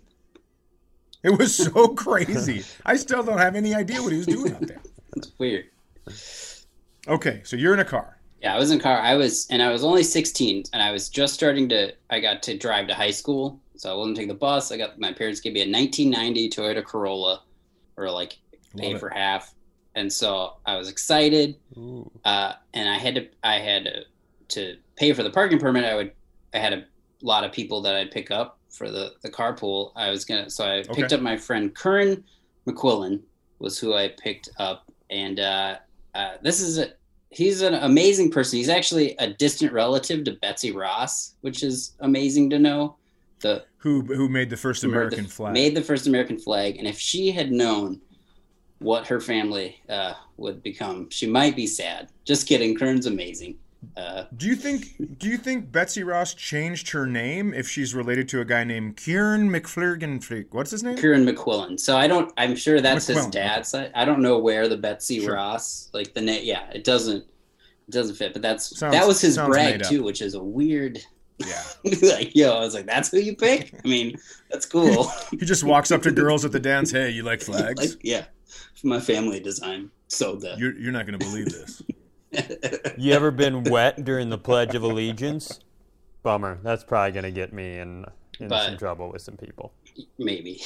It was so crazy. I still don't have any idea what he was doing out there. It's weird. Okay, so you're in a car. Yeah, I was in a car. I was, and I was only sixteen, and I was just starting to, I got to drive to high school. So I wasn't taking the bus. I got, my parents gave me a nineteen ninety Toyota Corolla, or like pay for half. And so I was excited. Uh, and I had to, I had to, to pay for the parking permit. I would, I had a lot of people that I'd pick up for the, the carpool. I was going to, so I picked Okay. up my friend Curran McQuillan was who I picked up. And uh, uh, this is a, he's an amazing person. He's actually a distant relative to Betsy Ross, which is amazing to know. The Who who made the first American the, flag? Made the first American flag. And if she had known what her family uh, would become, she might be sad. Just kidding. Kern's amazing. Uh, Do you think do you think Betsy Ross changed her name if she's related to a guy named Kieran McFlurgenflick? What's his name? Kieran McQuillan. So I don't, I'm sure that's his McQuillan, dad's side. I don't know where the Betsy Sure. Ross, like the name, yeah, it doesn't, it doesn't fit, but that's, Sounds- that was his sounds brag made up. too, which is a weird, Yeah. like, yo, I was like, that's who you pick? I mean, that's cool. He just walks up to girls at the dance. Hey, you like flags? Like, yeah, for my family design. So the, You're you're not gonna believe this. You ever been wet during the Pledge of Allegiance? Bummer. That's probably going to get me in, in But- some trouble with some people. maybe.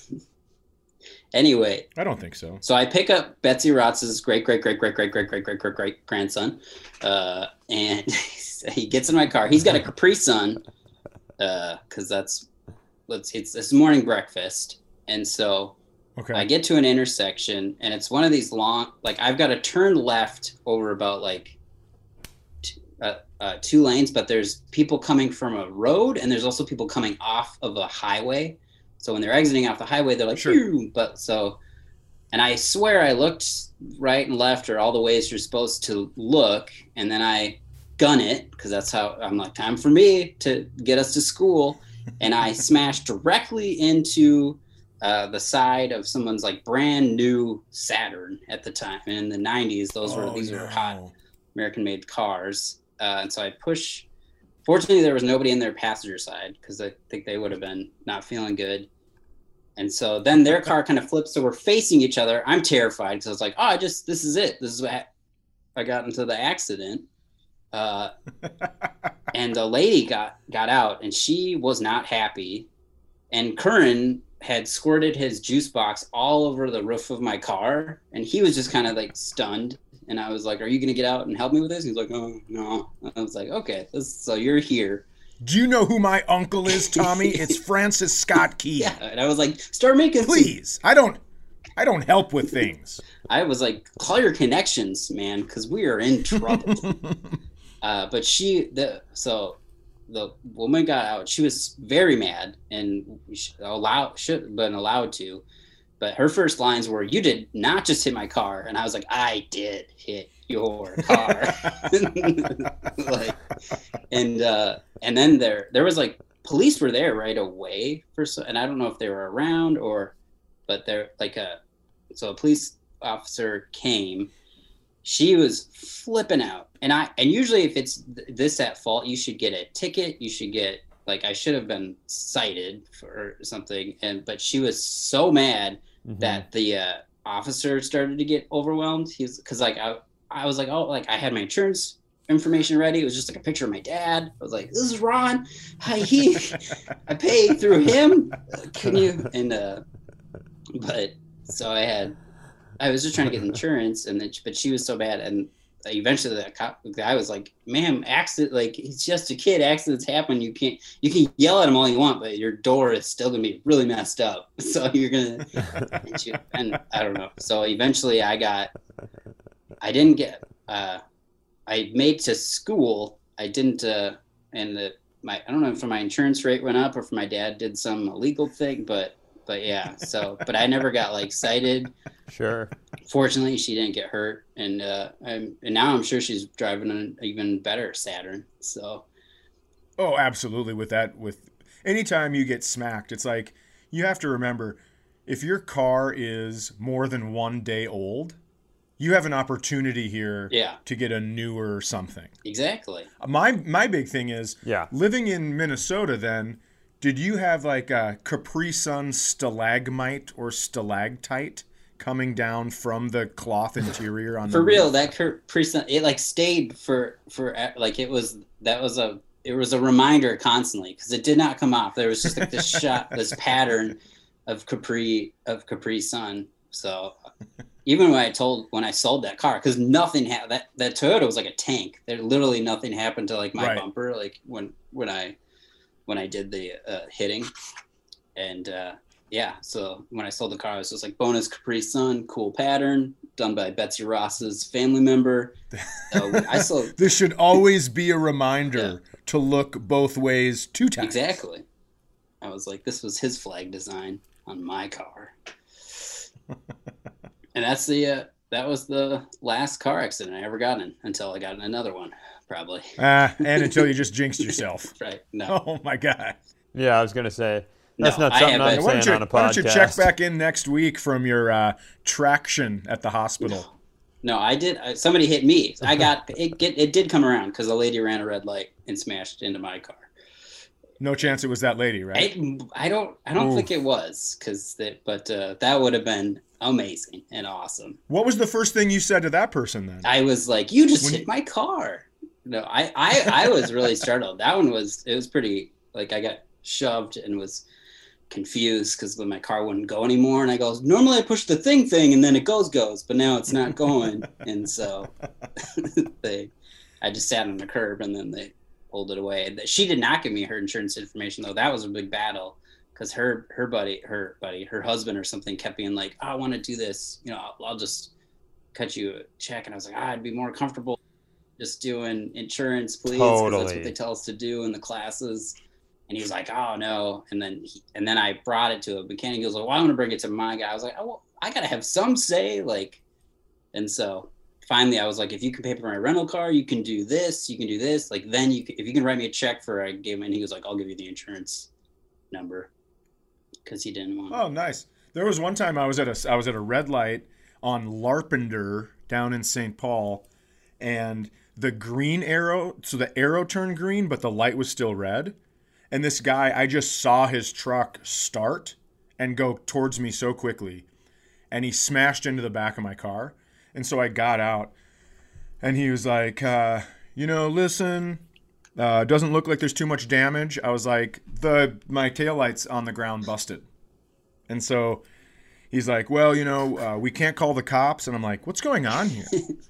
Anyway, I don't think so. so I pick up Betsy Ross's great, great, great, great, great, great, great, great, great, great grandson, uh, and he gets in my car. He's got a Capri Sun, because that's let's it's this morning breakfast, and so Okay. I get to an intersection, and it's one of these long, like I've got to turn left over about like two, uh, uh, two lanes, but there's people coming from a road, and there's also people coming off of a highway. So when they're exiting off the highway, they're like, Sure. "Phew," but so, and I swear I looked right and left, or all the ways you're supposed to look, and then I gun it, because that's how I'm like, time for me to get us to school, and I smashed directly into Uh, the side of someone's like brand new Saturn at the time. And in the nineties, those were Oh, these no. were hot American made cars. Uh, and so I push. Fortunately, there was nobody in their passenger side, because I think they would have been not feeling good. And so then their car kind of flips, so we're facing each other. I'm terrified because I was like, oh, I just this is it. This is what I got into the accident. Uh, and the lady got got out, and she was not happy. And Curran had squirted his juice box all over the roof of my car, and he was just kind of like stunned. And I was like, "Are you gonna get out and help me with this?" He's like, "Oh no." I was like, "Okay, this, so you're here." Do you know who my uncle is, Tommy? It's Francis Scott Key. Yeah, and I was like, "Start making." some-" Please, I don't, I don't help with things. I was like, "Call your connections, man, because we are in trouble." uh, but she, the so. The woman got out. She was very mad and allowed should have been allowed to, but her first lines were, "You did not just hit my car," and I was like, "I did hit your car." Like, and uh, and then there there was like police were there right away for so, and I don't know if they were around or, but they're like a so a police officer came. She was flipping out, and I and usually if it's th- this at fault, you should get a ticket. You should get like I should have been cited for something, and but she was so mad Mhm. that the uh, officer started to get overwhelmed. He's because like I I was like oh like I had my insurance information ready. It was just like a picture of my dad. I was like, "This is Ron. Hi, he I paid through him. Can you?" And uh, but so I had. I was just trying to get insurance, and then, but she was so bad, and eventually the cop the guy was like, "Ma'am, accident, like he's just a kid. Accidents happen. You can't, you can yell at him all you want, but your door is still gonna be really messed up. So you're gonna." And, she, and I don't know. So eventually, I got, I didn't get, uh, I made to school I didn't, uh, and the, my, I don't know if my insurance rate went up or if my dad did some illegal thing, but, but yeah, so, but I never got like cited. Sure. Fortunately, she didn't get hurt. And, uh, I'm, and now I'm sure she's driving an even better Saturn. So. Oh, absolutely. With that, with anytime you get smacked, it's like, you have to remember, if your car is more than one day old, you have an opportunity here yeah. to get a newer something. Exactly. My my big thing is yeah. living in Minnesota then, did you have like a Capri Sun stalagmite or stalactite coming down from the cloth interior on the For real, roof? that Capri Sun, it like stayed for, for like it was, that was a, it was a reminder constantly because it did not come off. There was just like this shot, this pattern of Capri, of Capri Sun. So even when I told, when I sold that car, because nothing had that, that Toyota was like a tank. There literally nothing happened to like my Right. bumper, like when, when I, when I did the uh, hitting. And uh, yeah, so when I sold the car, it was just like bonus Capri Sun, cool pattern, done by Betsy Ross's family member. So I sold. This should always be a reminder Yeah. to look both ways two times. Exactly. I was like, this was his flag design on my car. And that's the, uh, that was the last car accident I ever got in until I got in another one, probably. Ah, and until you just jinxed yourself. Right. No. Oh my God. Yeah, I was gonna say that's No, not I something have I'm a- Why don't, saying you, on a why don't you podcast. check back in next week from your uh, traction at the hospital? No, I did. I, somebody hit me. I got, it Get it did come around because a lady ran a red light and smashed into my car. No chance it was that lady, right? I, I don't, I don't Oof. think it was because that, but uh, that would have been amazing and awesome. What was the first thing you said to that person then? I was like, you just When hit you- my car. No, I, I, I was really startled. That one was, it was pretty, like I got shoved and was confused because when my car wouldn't go anymore. And I goes, normally I push the thing thing and then it goes, goes, but now it's not going. And so they, I just sat on the curb and then they pulled it away. She did not give me her insurance information though. That was a big battle because her, her buddy, her buddy, her husband or something kept being like, oh, I want to do this. You know, I'll, I'll just cut you a check. And I was like, ah, I'd be more comfortable just doing insurance, please. 'Cause that's Totally. what they tell us to do in the classes. And he was like, oh no. And then, he, and then I brought it to a mechanic. He was like, well, I'm going to bring it to my guy. I was like, oh, well, I got to have some say. Like, and so finally I was like, if you can pay for my rental car, you can do this, you can do this. Like, then you can, if you can write me a check for, I gave him, and he was like, I'll give you the insurance number. Cause he didn't want Oh, nice. There was one time I was at a I was at a red light on Larpenter down in Saint Paul, and the green arrow, so the arrow turned green, but the light was still red. And this guy, I just saw his truck start and go towards me so quickly, and he smashed into the back of my car. And so I got out, and he was like, uh, you know, listen, uh, doesn't look like there's too much damage. I was like, the my taillight's on the ground busted. And so he's like, well, you know, uh, we can't call the cops. And I'm like, what's going on here?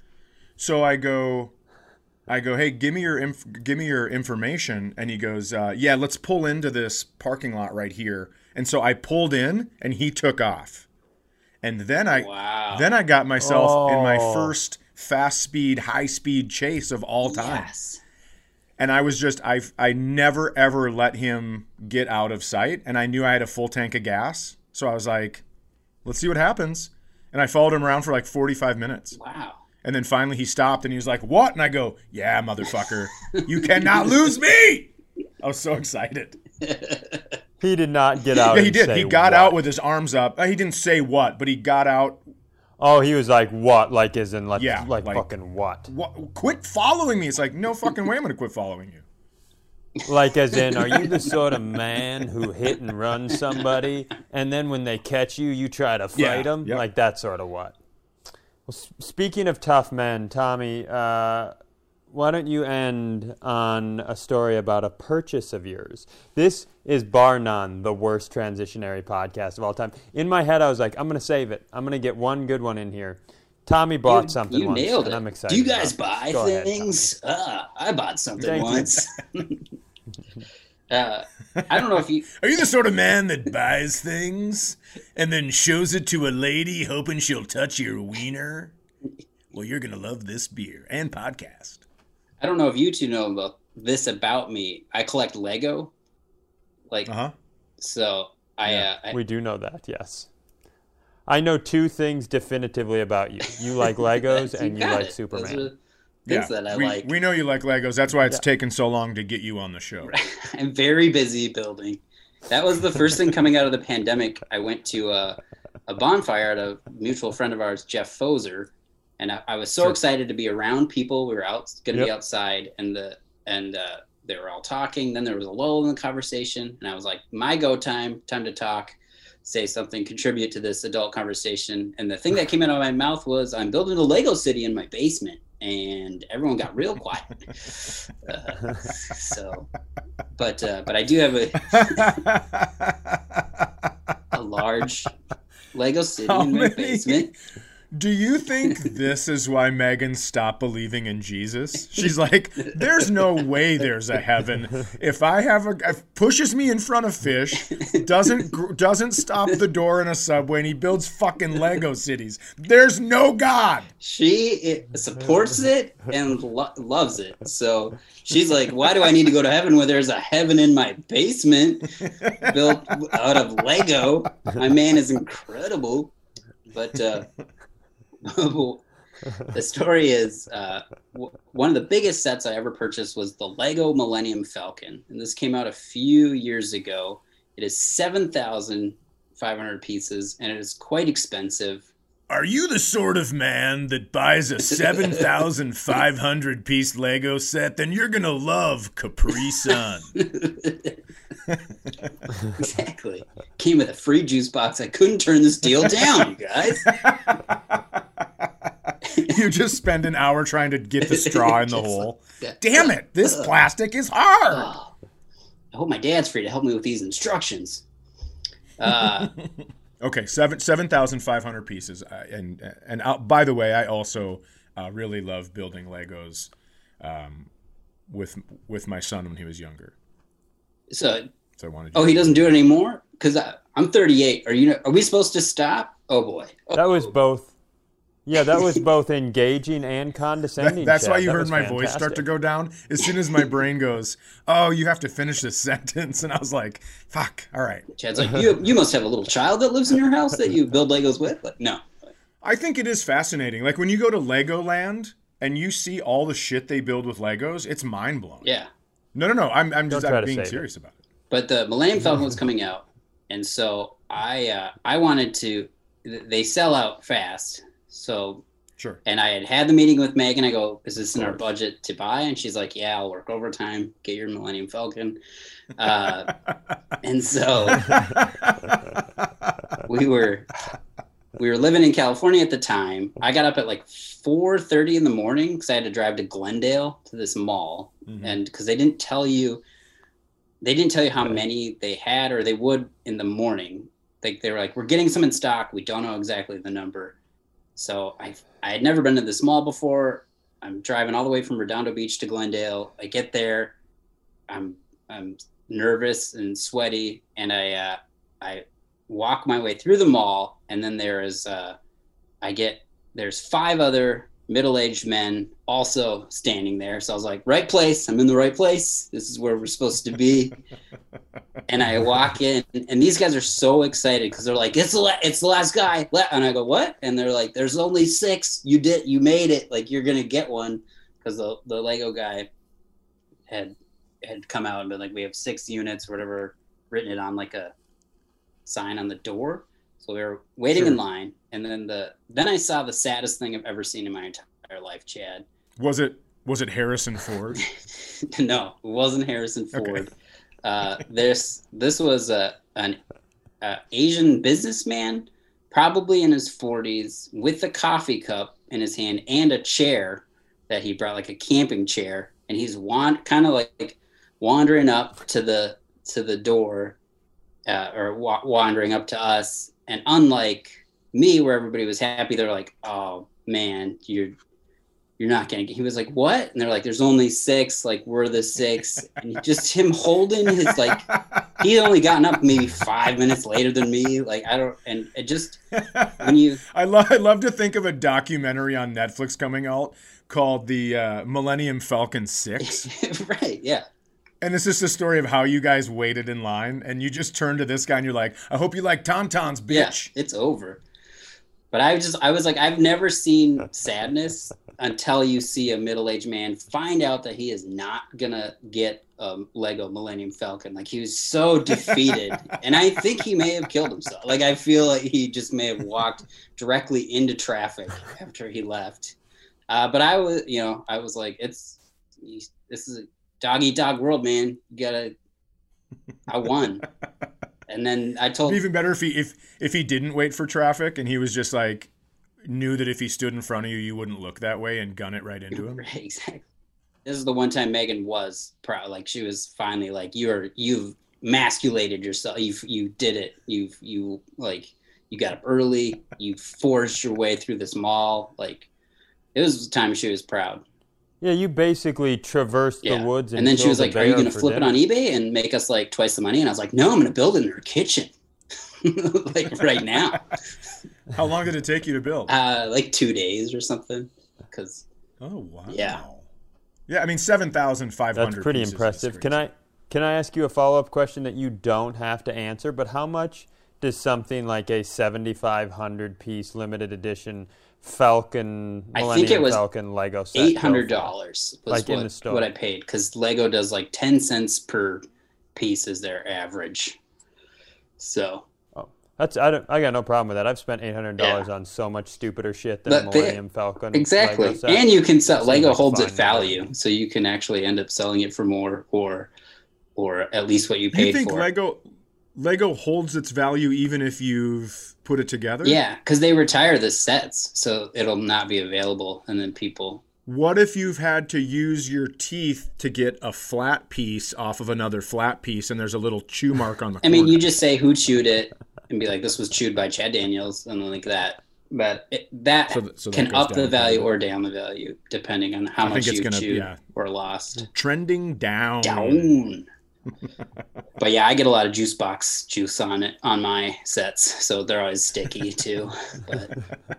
So I go, I go, hey, give me your inf- give me your information. And he goes, uh, yeah, let's pull into this parking lot right here. And so I pulled in, and he took off. And then I Wow. then I got myself in my Oh. first fast speed, high speed chase of all time. Yes. And I was just, I I never ever let him get out of sight. And I knew I had a full tank of gas. So I was like, let's see what happens. And I followed him around for like forty-five minutes. Wow. And then finally he stopped and he was like, what? And I go, yeah, motherfucker, you cannot lose me. I was so excited. He did not get out. Yeah, he and did. say He got what. out with his arms up. Uh, He didn't say what, but he got out. Oh, he was like, "What?" Like, as in, like, Yeah, like, like- fucking what? What, quit following me. It's like, no fucking way I'm going to quit following you. Like, as in, are you the sort of man who hit and run somebody, and then when they catch you, you try to fight Yeah, them? yep. Like that sort of what? Well, s- speaking of tough men, Tommy, uh, why don't you end on a story about a purchase of yours? This is bar none the worst transitionary podcast of all time. In my head, I was like, I'm going to save it. I'm going to get one good one in here. Tommy bought You- something you once, nailed and it. I'm excited. Do you guys about buy it. Go ahead, things? Ah, I bought something Thank you. once. uh, I don't know if you. Are you the sort of man that buys things and then shows it to a lady hoping she'll touch your wiener? Well, you're going to love this beer and podcast. I don't know if you two know about this about me. I collect Lego. Like, Uh-huh. so I, Yeah. uh, I We do know that, yes. I know two things definitively about you. You like Legos and you got like it. Superman. Those are things Yeah, that I we, like. we know you like Legos. That's why it's Yeah. taken so long to get you on the show. I'm very busy building. That was the first thing coming out of the pandemic. I went to a, a bonfire at a mutual friend of ours, Jeff Foser, and I, I was so Sure. excited to be around people. We were out going to Yep. be outside, and the and uh, they were all talking. Then there was a lull in the conversation, and I was like, "My go time, time to talk, say something, contribute to this adult conversation." And the thing that came out of my mouth was, "I'm building a Lego city in my basement," and everyone got real quiet. Uh, so, but uh, but I do have a a large Lego city How in my many? basement. Do you think this is why Megan stopped believing in Jesus? She's like, there's no way there's a heaven. If I have a, if pushes me in front of fish, doesn't gr- doesn't stop the door in a subway, and he builds fucking Lego cities. There's no God. She it, supports it and lo- loves it. So she's like, "Why do I need to go to heaven when there's a heaven in my basement built out of Lego?" My man is incredible, but. Uh, the story is uh, w- one of the biggest sets I ever purchased was the Lego Millennium Falcon, and this came out a few years ago. It is seven thousand five hundred pieces, and it is quite expensive. Are you the sort of man that buys a seven thousand five hundred piece Lego set? Then you're gonna love Capri Sun. Exactly. Came with a free juice box. I couldn't turn this deal down, you guys. You just spend an hour trying to get the straw in the Just hole. like, Damn it, this plastic is hard. oh, I hope my dad's free to help me with these instructions. Uh, Okay, seven seven thousand five hundred pieces, uh, and and uh, by the way, I also uh, really love building Legos um, with with my son when he was younger. so, So I wanted. oh, he doesn't do it anymore? Because I'm thirty-eight. Are you? Are we supposed to stop? Oh boy. Oh, That was both. Yeah, that was both engaging and condescending. That, that's Chad. why you That heard was my voice start to fantastic. go down as soon as my brain goes, "Oh, you have to finish this sentence," and I was like, "Fuck, all right." Chad's like, you you must have a little child that lives in your house that you build Legos with? Like, no. I think it is fascinating. Like when you go to Legoland and you see all the shit they build with Legos, it's mind blowing. Yeah. No, no, no. I'm I'm just try I'm to being save serious about it. But the Millennium Falcon was coming out, and so I uh, I wanted to. They sell out fast, so. Sure. And I had had the meeting with Megan. I go, "Is this in our budget to buy?" And she's like, "Yeah, I'll work overtime. Get your Millennium Falcon." Uh, and so we were we were living in California at the time. I got up at like four thirty in the morning because I had to drive to Glendale to this mall, Mhm. and because they didn't tell you, they didn't tell you how many they had, or they would in the morning. Like they were like, "We're getting some in stock. We don't know exactly the number." So I I had never been to this mall before. I'm driving all the way from Redondo Beach to Glendale. I get there, I'm I'm nervous and sweaty, and I uh, I walk my way through the mall, and then there is uh, I get there's five other middle-aged men also standing there. So I was like, right place. I'm in the right place. This is where we're supposed to be. And I walk in, and these guys are so excited because they're like, "It's the la- it's the last guy." And I go, "What?" And they're like, "There's only six. You did, you made it. Like you're gonna get one," because the the Lego guy had had come out and been like, "We have six units, or whatever," written it on like a sign on the door. So we were waiting in Sure. line, and then the then I saw the saddest thing I've ever seen in my entire life, Chad. Was it was it Harrison Ford? No, it wasn't Harrison Okay. Ford. Uh, this this was a an a Asian businessman, probably in his forties, with a coffee cup in his hand and a chair that he brought, like a camping chair, and he's wand kind of like wandering up to the to the door, uh, or wa- wandering up to us. And unlike me, where everybody was happy, they're like, "Oh man, you're." you're not gonna get. He was like, what? And they're like, there's only six. Like, we're the six. And just him holding his, like, he had only gotten up maybe five minutes later than me. Like, I don't, and it just, when you. I love, I love to think of a documentary on Netflix coming out called the uh, Millennium Falcon six. Right, yeah. And it's just a story of how you guys waited in line, and you just turn to this guy and you're like, I hope you like Tauntauns, bitch. Yeah, it's over. But I just, I was like, I've never seen sadness until you see a middle-aged man find out that he is not gonna get a Lego Millennium Falcon. Like, he was so defeated, and I think he may have killed himself. Like, I feel like he just may have walked directly into traffic after he left. Uh, but I was, you know, I was like, it's this is a dog eat dog world, man. You gotta. I won. And then I told. It'd be even better if he if if he didn't wait for traffic and he was just like knew that if he stood in front of you, you wouldn't look that way and gun it right into him. Right, exactly. This is the one time Megan was proud. Like, she was finally like, "You're you've masculated yourself. You you did it. You've you like you got up early. You forged your way through this mall. Like, it was the time she was proud." Yeah, you basically traversed yeah. the woods. And, and then she was like, "Are you going to flip dinner. it on eBay and make us like twice the money?" And I was like, "No, I'm going to build it in her kitchen, like right now." How long did it take you to build? Uh, like two days or something. Because oh wow, yeah, yeah. I mean, seven thousand five hundred. That's pretty impressive. Can I can I ask you a follow up question that you don't have to answer? But how much does something like a seventy-five hundred piece limited edition Falcon, Millennium I think it was Falcon Lego set eight hundred dollars was like what, in the store. what I paid, because Lego does like ten cents per piece is their average. So oh, that's I don't I got no problem with that. I've spent eight hundred dollars yeah. on so much stupider shit than but a Millennium they, Falcon. Exactly, Lego set. And you can sell. Lego like holds it fine value, so you can actually end up selling it for more, or or at least what you paid you think for. Lego Lego holds its value even if you've put it together? Yeah, because they retire the sets, so it'll not be available, and then people. What if you've had to use your teeth to get a flat piece off of another flat piece, and there's a little chew mark on the I corner? mean, you just say who chewed it, and be like, "This was chewed by Chad Daniels," and like that. But it, that so th- so that can up the down. value or down the value depending on how I much think it's you gonna, chewed yeah. or lost. Trending down. Down. But yeah, I get a lot of juice box juice on it on my sets, so they're always sticky too. But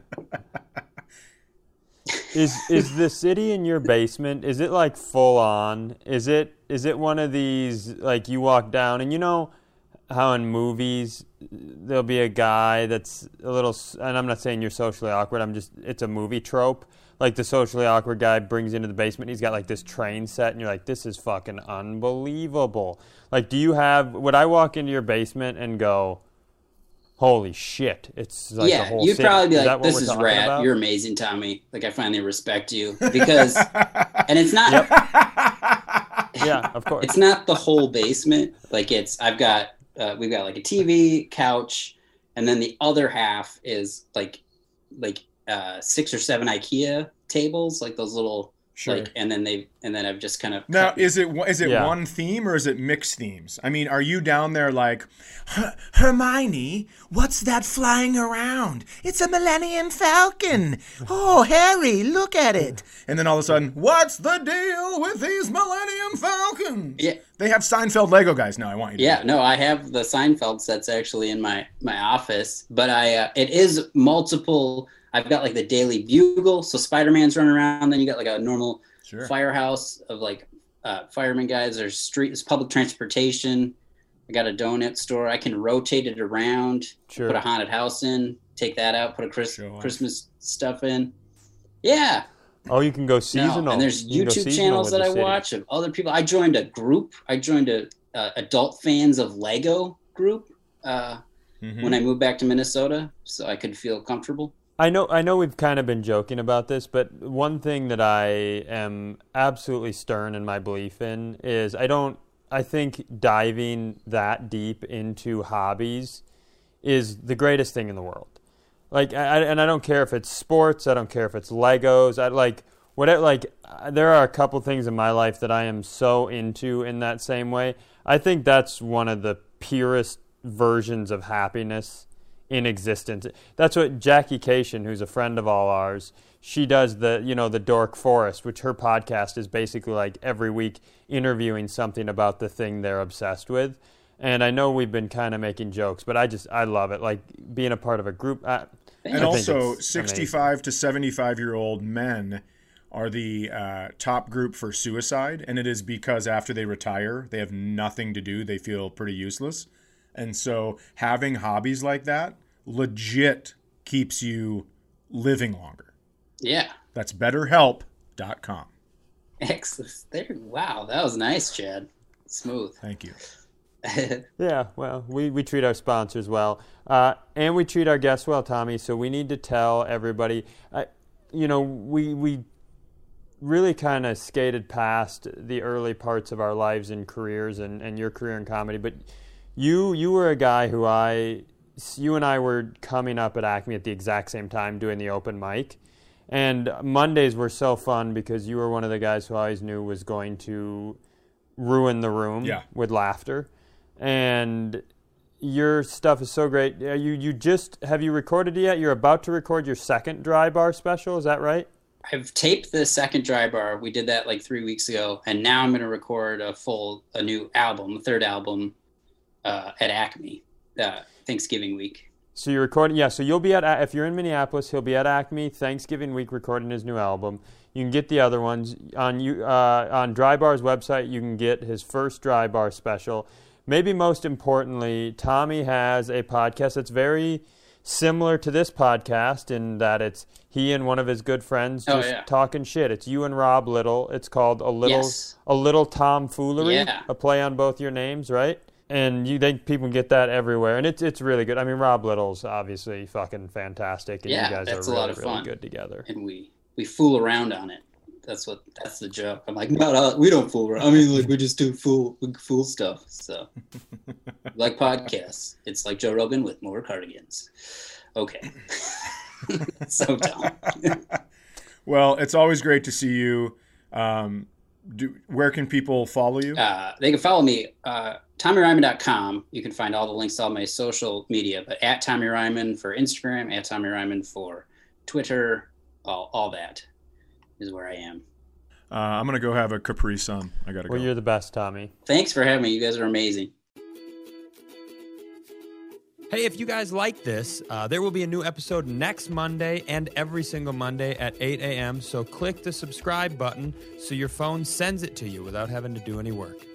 is is the city in your basement? Is it like full on? Is it is it one of these like you walk down and you know how in movies there'll be a guy that's a little, and I'm not saying you're socially awkward. I'm just it's a movie trope. Like the socially awkward guy brings into the basement. He's got like this train set, and you're like, "This is fucking unbelievable." Like, do you have? Would I walk into your basement and go, "Holy shit!" It's like yeah, the whole you'd city. probably be Is that like, what "This we're is talking rad. about? You're amazing, Tommy. Like, I finally respect you because." And it's not. Yep. Yeah, of course. It's not the whole basement. Like, it's I've got uh, we've got like a T V, couch, and then the other half is like like. Uh, six or seven IKEA tables, like those little, sure. like, and then they, and then I've just kind of. Now, is it is it yeah. one theme or is it mixed themes? I mean, are you down there like, Hermione, what's that flying around? It's a Millennium Falcon. Oh, Harry, look at it. And then all of a sudden, what's the deal with these Millennium Falcons? Yeah. They have Seinfeld Lego guys now. I want you to Yeah, know. no, I have the Seinfeld sets actually in my my office, but I uh, it is multiple. I've got like the Daily Bugle, so Spider-Man's running around. Then you got like a normal Sure. firehouse of like uh, fireman guys. There's street, there's public transportation. I got a donut store. I can rotate it around. Sure. Put a haunted house in. Take that out. Put a Chris, Show off. Christmas stuff in. Yeah. Oh, you can go seasonal. No, and there's You can go YouTube seasonal channels with that the I city. watch of other people. I joined a group. I joined a uh, adult fans of Lego group uh, Mhm. when I moved back to Minnesota, so I could feel comfortable. I know I know we've kind of been joking about this, but one thing that I am absolutely stern in my belief in is I don't I think diving that deep into hobbies is the greatest thing in the world. Like I, and I don't care if it's sports, I don't care if it's Legos, I like whatever like there are a couple things in my life that I am so into in that same way. I think that's one of the purest versions of happiness in existence. That's what Jackie Cation, who's a friend of all ours, she does the, you know, the Dork Forest, which her podcast is basically like every week interviewing something about the thing they're obsessed with. And I know we've been kind of making jokes, but I just, I love it. Like being a part of a group. I, and I also sixty-five to seventy-five year old men are the uh, top group for suicide. And it is because after they retire, they have nothing to do. They feel pretty useless. And so having hobbies like that legit keeps you living longer. Yeah. That's better help dot com. Excellent. There, wow, that was nice, Chad. Smooth. Thank you. Yeah, well, we, we treat our sponsors well. Uh, and we treat our guests well, Tommy, so we need to tell everybody, uh, you know, we we really kind of skated past the early parts of our lives and careers and, and your career in comedy, but you you were a guy who I, you and I were coming up at Acme at the exact same time doing the open mic. And Mondays were so fun because you were one of the guys who I always knew was going to ruin the room yeah. with laughter. And your stuff is so great. You you just have you recorded it yet? You're about to record your second Dry Bar special. Is that right? I've taped the second Dry Bar. We did that like three weeks ago, and now I'm going to record a full a new album, a third album, uh, at Acme, uh, Thanksgiving week. So you're recording, yeah. So you'll be at if you're in Minneapolis, he'll be at Acme Thanksgiving week recording his new album. You can get the other ones on you uh, on Dry Bar's website. You can get his first Dry Bar special. Maybe most importantly, Tommy has a podcast that's very similar to this podcast in that it's he and one of his good friends just oh, yeah. talking shit. It's you and Rob Little. It's called a little yes. a little tomfoolery. Yeah. A play on both your names, right? And you think people get that everywhere, and it's it's really good. I mean, Rob Little's obviously fucking fantastic, and yeah, you guys that's are a really, lot of really fun. good together. And we we fool around on it. That's what that's the joke. I'm like, no, no, we don't fool around. I mean, like we just do fool we fool stuff. So, like podcasts, it's like Joe Rogan with more cardigans. Okay, so dumb. Well, it's always great to see you. Um, do, where can people follow you? Uh, they can follow me, uh, Tommy Ryman dot com. You can find all the links to all my social media, but at Tommy Ryman for Instagram, at Tommy Ryman for Twitter, all, all that is where I am. Uh, I'm going to go have a Capri Sun. I got to Well, go. you're the best, Tommy. Thanks for having me. You guys are amazing. Hey, if you guys like this, uh, there will be a new episode next Monday and every single Monday at eight a.m. So click the subscribe button so your phone sends it to you without having to do any work.